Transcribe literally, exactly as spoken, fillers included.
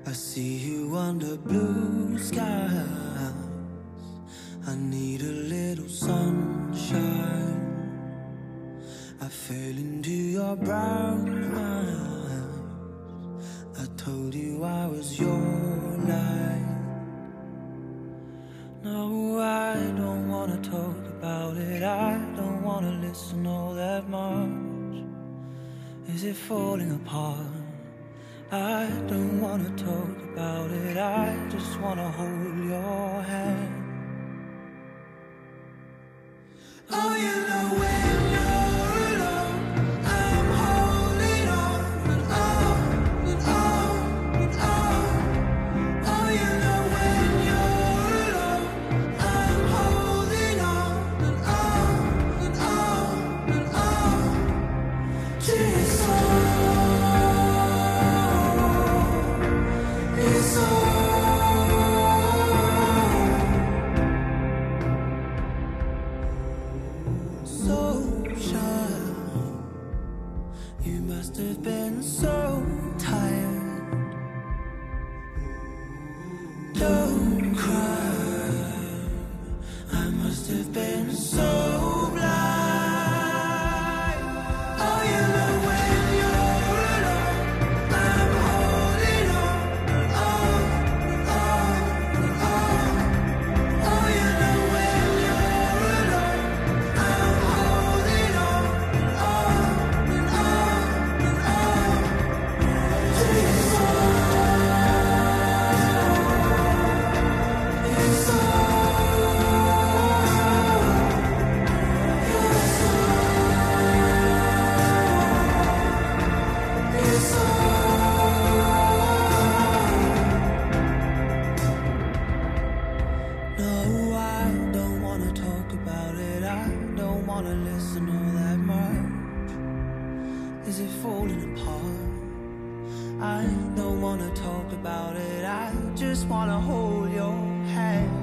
I see you under blue skies. I need a little sunshine. I fell into your brown eyes. I told you I was your light. No, I don't wanna talk about it. I don't wanna listen all that much. Is it falling apart? I don't wanna talk about it. I just wanna hold your hand. Oh, you know when you're alone, I'm holding on and on and on and on. Oh, you know when you're alone, I'm holding on and on and on and on to your soul. Your soul. You must have been so tired. Don't cry. I must have been so blind. Oh, you know when you're alone, I'm holding on and on and on and on. Oh, you know when you're alone, I'm holding on and on and on and on to your soul. Your No, I don't wanna talk about it. I don't wanna listen all that much. Is it falling apart? I don't wanna talk about it. I just wanna hold your hand.